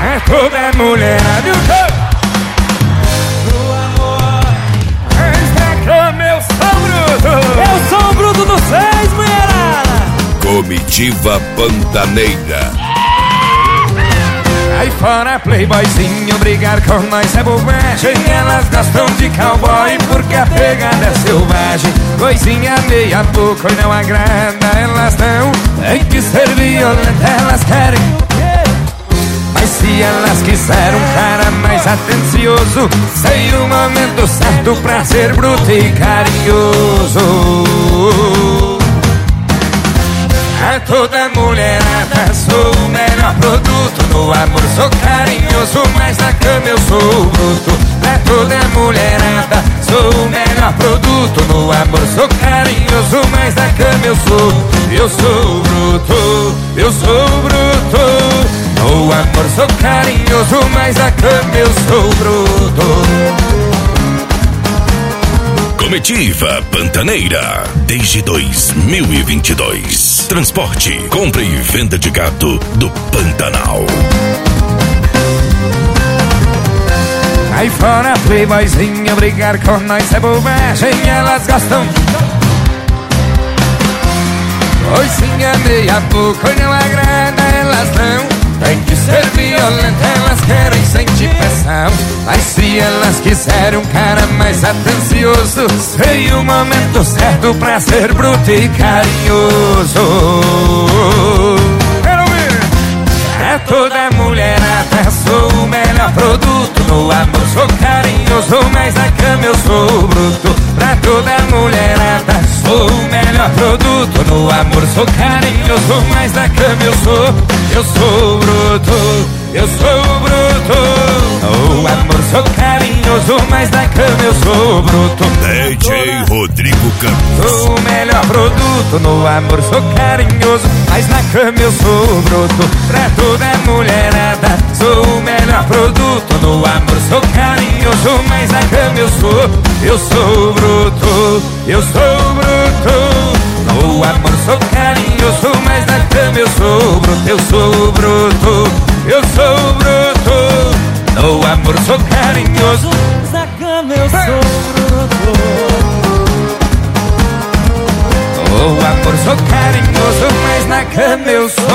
É toda mulherada. Eu sou o bruto do 6, mulherada. Comitiva Pantaneira. Aí fora playboyzinho, brigar com nós é bobagem. Elas gostam de cowboy porque a pegada é selvagem. Coisinha meia boca e não agrada. Elas não tem que ser violenta, elas querem. Mas se elas quiserem um cara mais atencioso, sei o momento certo pra ser bruto e carinhoso. A toda mulherada sou o melhor produto. No amor sou carinhoso, mas na cama eu sou bruto. A toda mulherada sou o melhor produto. No amor sou carinhoso, mas na cama eu sou bruto. Eu sou bruto. No amor sou carinhoso, mas na cama eu sou bruto. Comitiva Pantaneira, desde 2022. Transporte, compra e venda de gado do Pantanal. Aí fora playboyzinho, brigar com nós é bobagem. Elas gostam de coisinha meia boca e não agrada. Elas não tem que ser violenta, elas querem sentir pressão. Mas se elas quiserem um cara mais atencioso, sei o momento certo pra ser bruto e carinhoso. Quero ver! É toda mulherada, sou o melhor produto. No amor sou carinhoso, mas na cama eu sou bruto. Pra toda mulherada, sou o melhor produto. No amor sou carinhoso, mas na cama eu sou bruto. Eu sou bruto. No amor sou carinhoso, mas na cama eu sou bruto. DJ Rodrigo Campos. Sou o melhor produto. No amor sou carinhoso, mas na cama eu sou bruto. Pra toda mulherada, sou o melhor produto. No amor sou carinhoso, mas na cama eu sou bruto. Eu sou bruto. No amor sou carinhoso, mas na cama eu sou bruto. Eu sou bruto. Eu sou bruto. No amor sou carinhoso, Mas na cama eu sou bruto. no amor sou carinhoso, mas na cama eu sou